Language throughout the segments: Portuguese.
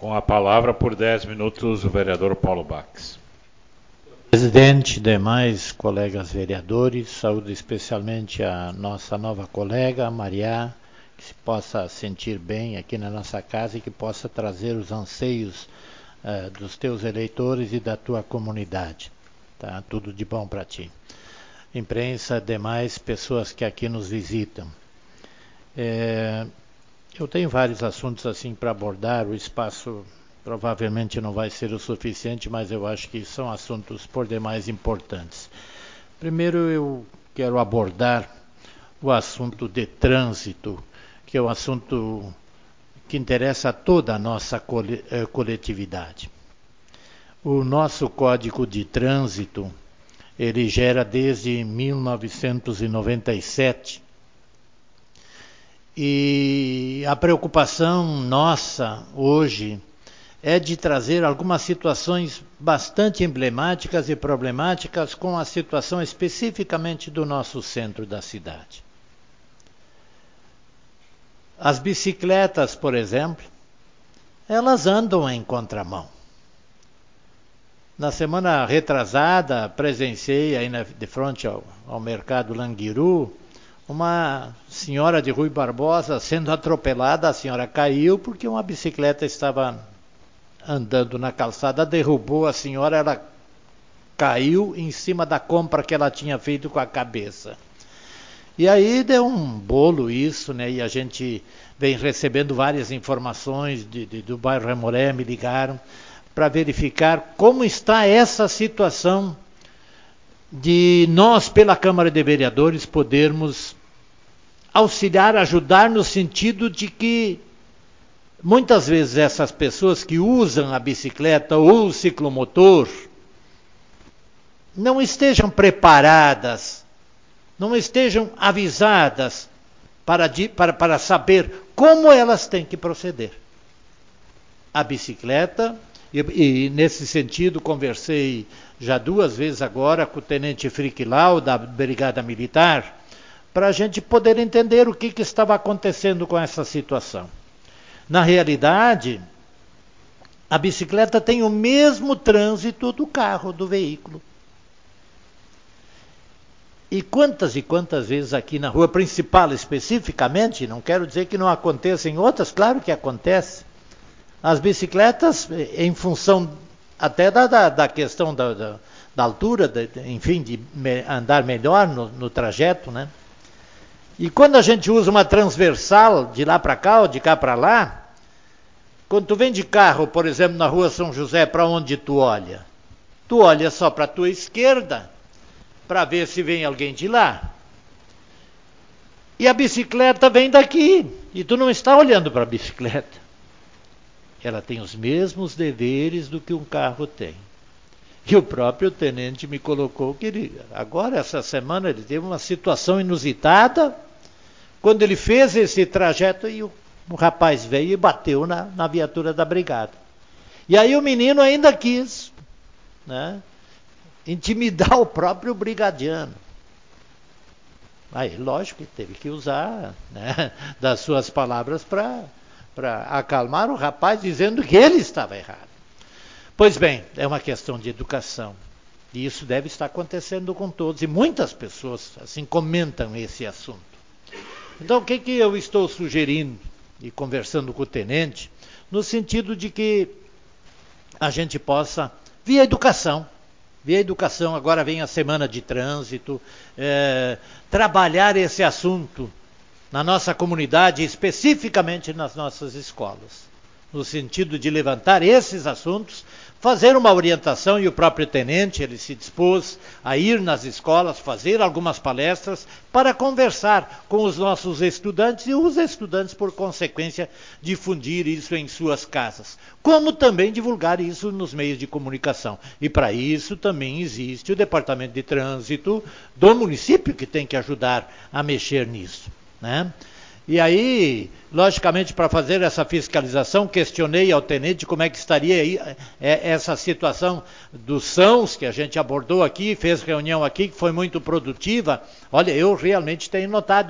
Com a palavra por 10 minutos o vereador Paulo Bax. Presidente, demais colegas vereadores, saúdo especialmente a nossa nova colega, Maria, que se possa sentir bem aqui na nossa casa e que possa trazer os anseios dos teus eleitores e da tua comunidade. Tá? Tudo de bom para ti. Imprensa, demais pessoas que aqui nos visitam. Eu tenho vários assuntos assim para abordar, o espaço provavelmente não vai ser o suficiente, mas eu acho que são assuntos por demais importantes. Primeiro eu quero abordar o assunto de trânsito, que é um assunto que interessa a toda a nossa coletividade. O nosso Código de Trânsito, ele gera desde 1997, e a preocupação nossa hoje é de trazer algumas situações bastante emblemáticas e problemáticas com a situação especificamente do nosso centro da cidade. As bicicletas, por exemplo, elas andam em contramão. Na semana retrasada, presenciei aí de frente ao mercado Languiru, uma senhora de Rui Barbosa sendo atropelada. A senhora caiu porque uma bicicleta estava andando na calçada, derrubou a senhora, ela caiu em cima da compra que ela tinha feito com a cabeça. E aí deu um bolo isso, né? E a gente vem recebendo várias informações do bairro Remoré, me ligaram para verificar como está essa situação de nós, pela Câmara de Vereadores, podermos auxiliar, ajudar no sentido de que muitas vezes essas pessoas que usam a bicicleta ou o ciclomotor não estejam preparadas, não estejam avisadas para saber como elas têm que proceder. A bicicleta, e nesse sentido conversei já 2 vezes agora com o Tenente Friquilau da Brigada Militar, para a gente poder entender o que estava acontecendo com essa situação. Na realidade, a bicicleta tem o mesmo trânsito do carro, do veículo. E quantas vezes aqui na rua principal especificamente, não quero dizer que não aconteça em outras, claro que acontece, as bicicletas, em função até da questão da altura, enfim, de andar melhor no trajeto, né? E quando a gente usa uma transversal de lá para cá ou de cá para lá, quando tu vem de carro, por exemplo, na rua São José, para onde tu olha? Tu olha só para a tua esquerda, para ver se vem alguém de lá. E a bicicleta vem daqui, e tu não está olhando para a bicicleta. Ela tem os mesmos deveres do que um carro tem. E o próprio tenente me colocou que agora, essa semana, ele teve uma situação inusitada, quando ele fez esse trajeto e o rapaz veio e bateu na viatura da brigada. E aí o menino ainda quis, né, intimidar o próprio brigadiano. Aí, lógico que teve que usar, né, das suas palavras para acalmar o rapaz, dizendo que ele estava errado. Pois bem, é uma questão de educação. E isso deve estar acontecendo com todos. E muitas pessoas assim comentam esse assunto. Então, o que eu estou sugerindo e conversando com o tenente, no sentido de que a gente possa, via educação, agora vem a semana de trânsito, trabalhar esse assunto na nossa comunidade, especificamente nas nossas escolas, no sentido de levantar esses assuntos, fazer uma orientação, e o próprio tenente, ele se dispôs a ir nas escolas, fazer algumas palestras para conversar com os nossos estudantes e os estudantes, por consequência, difundir isso em suas casas, como também divulgar isso nos meios de comunicação. E para isso também existe o Departamento de Trânsito do município que tem que ajudar a mexer nisso, né? E aí, logicamente, para fazer essa fiscalização, questionei ao tenente como é que estaria aí, essa situação dos sãos que a gente abordou aqui, fez reunião aqui, que foi muito produtiva. Olha, eu realmente tenho notado,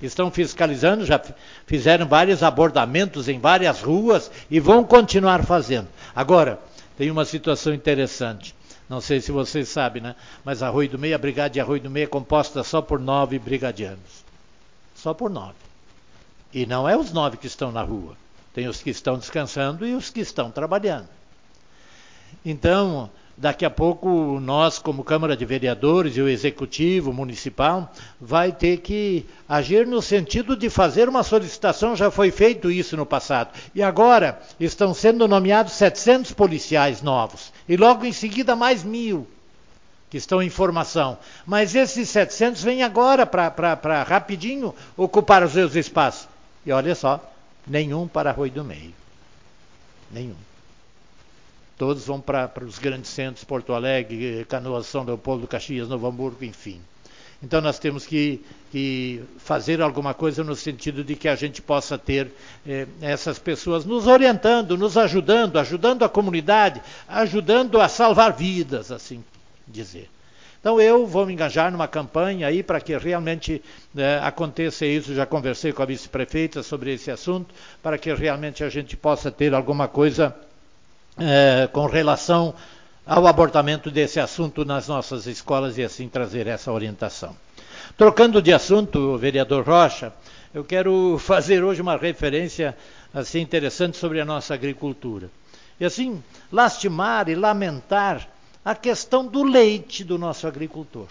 Estão fiscalizando, já fizeram vários abordamentos em várias ruas e vão continuar fazendo. Agora, tem uma situação interessante. Não sei se vocês sabem, né? Mas Arroio do Meio, a Brigada de Arroio do Meio é composta só por 9 brigadianos. Só por 9. E não é os 9 que estão na rua. Tem os que estão descansando e os que estão trabalhando. Então, daqui a pouco, nós, como Câmara de Vereadores e o Executivo Municipal, vai ter que agir no sentido de fazer uma solicitação, já foi feito isso no passado. E agora estão sendo nomeados 700 policiais novos. E logo em seguida mais 1.000 que estão em formação. Mas esses 700 vêm agora para rapidinho ocupar os seus espaços. E olha só, nenhum para Arroio do Meio. Nenhum. Todos vão para os grandes centros, Porto Alegre, Canoas, São Leopoldo, Caxias, Novo Hamburgo, enfim. Então nós temos que fazer alguma coisa no sentido de que a gente possa ter essas pessoas nos orientando, nos ajudando, ajudando a comunidade, ajudando a salvar vidas, assim dizer. Então eu vou me engajar numa campanha aí para que realmente aconteça isso. Já conversei com a vice-prefeita sobre esse assunto, para que realmente a gente possa ter alguma coisa com relação ao abortamento desse assunto nas nossas escolas e assim trazer essa orientação. Trocando de assunto, vereador Rocha, eu quero fazer hoje uma referência assim interessante sobre a nossa agricultura. E assim, lastimar e lamentar a questão do leite do nosso agricultor.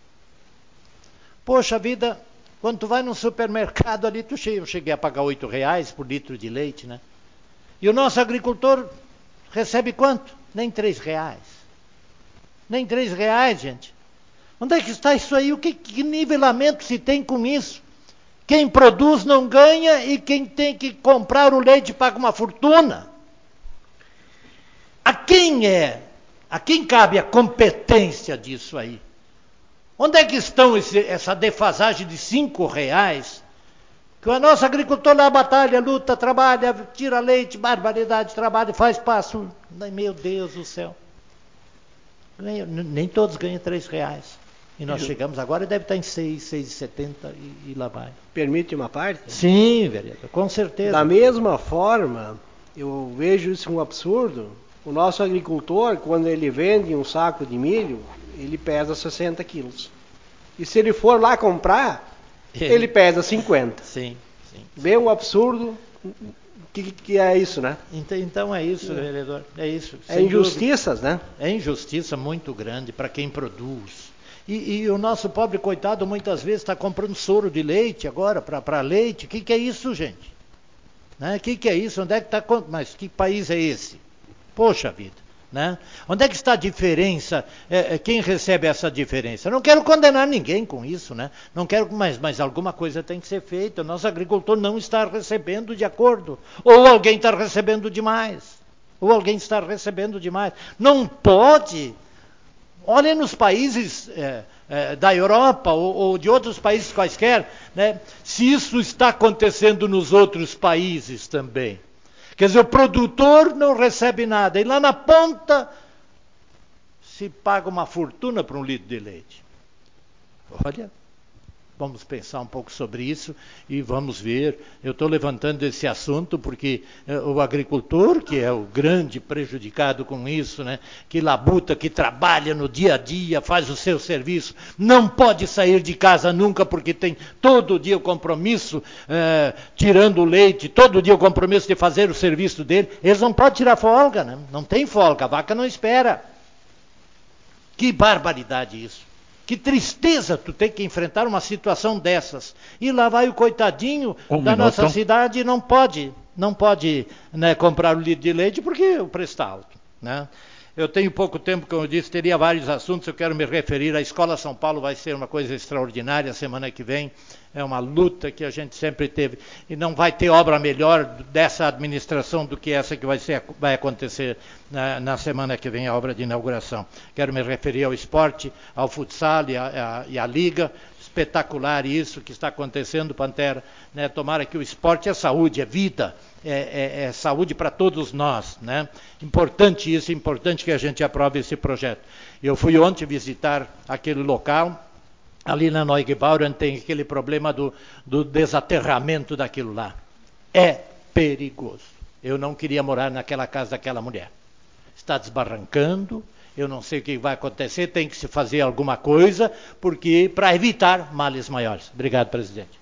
Poxa vida, quando tu vai num supermercado ali, eu cheguei a pagar R$8 por litro de leite, né? E o nosso agricultor recebe quanto? Nem R$3. Nem R$3, gente. Onde é que está isso aí? Que nivelamento se tem com isso? Quem produz não ganha e quem tem que comprar o leite paga uma fortuna. A quem cabe a competência disso aí? Onde é que estão essa defasagem de R$5? Que o nosso agricultor lá batalha, luta, trabalha, tira leite, barbaridade, trabalha, faz passo. Meu Deus do céu. Nem todos ganham R$3. E nós chegamos agora e deve estar em 6,70 e lá vai. Permite uma parte? Sim, vereador, com certeza. Da mesma forma, eu vejo isso um absurdo. O nosso agricultor, quando ele vende um saco de milho, ele pesa 60 quilos. E se ele for lá comprar, ele pesa 50. Sim. Vê um absurdo que é isso, né? Então é isso, vereador. É isso. É injustiças, né? É injustiça muito grande para quem produz. E o nosso pobre coitado muitas vezes está comprando soro de leite agora para leite. O que é isso, gente? Né? Que é isso? Onde é que está? Mas que país é esse? Poxa vida. Né? Onde é que está a diferença? Quem recebe essa diferença? Eu não quero condenar ninguém com isso, né? Não quero, mas alguma coisa tem que ser feita. O nosso agricultor não está recebendo de acordo. Ou alguém está recebendo demais. Não pode. Olhem nos países da Europa ou de outros países quaisquer, né? Se isso está acontecendo nos outros países também. Quer dizer, o produtor não recebe nada. E lá na ponta se paga uma fortuna por um litro de leite. Olha, vamos pensar um pouco sobre isso e vamos ver. Eu estou levantando esse assunto porque o agricultor, que é o grande prejudicado com isso, né, que labuta, que trabalha no dia a dia, faz o seu serviço, não pode sair de casa nunca porque tem todo dia o compromisso, tirando o leite, todo dia o compromisso de fazer o serviço dele. Eles não podem tirar folga, né? Não tem folga, a vaca não espera. Que barbaridade isso. Que tristeza tu ter que enfrentar uma situação dessas. E lá vai o coitadinho da nossa cidade e não pode, né, comprar o litro de leite porque o preço está alto. Né? Eu tenho pouco tempo, como eu disse, teria vários assuntos, eu quero me referir. A Escola São Paulo vai ser uma coisa extraordinária semana que vem. É uma luta que a gente sempre teve. E não vai ter obra melhor dessa administração do que essa que vai acontecer na semana que vem, a obra de inauguração. Quero me referir ao esporte, ao futsal e à liga. Espetacular isso que está acontecendo, Pantera. Né? Tomara que o esporte é saúde, é vida. É saúde para todos nós, né? Importante isso, importante que a gente aprove esse projeto. Eu fui ontem visitar aquele local Ali na Neugebauern tem aquele problema do desaterramento daquilo lá. É perigoso. Eu não queria morar naquela casa daquela mulher. Está desbarrancando, eu não sei o que vai acontecer, tem que se fazer alguma coisa, porque para evitar males maiores. Obrigado, presidente.